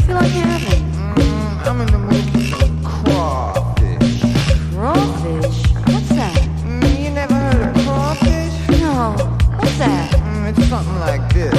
you feel like having? I'm in the mood for some crawfish. Crawfish? What's that? You never heard of crawfish? No. What's that? It's something like this.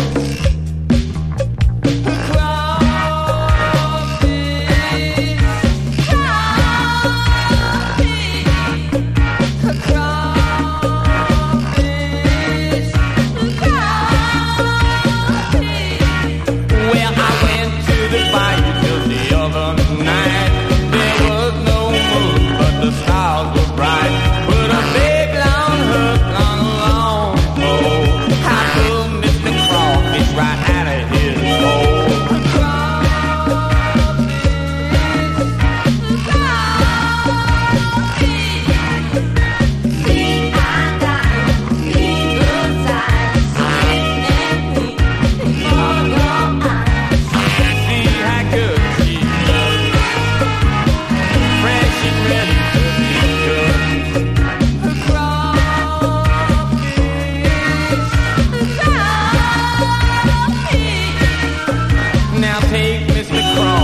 Now take Mr. Crawl.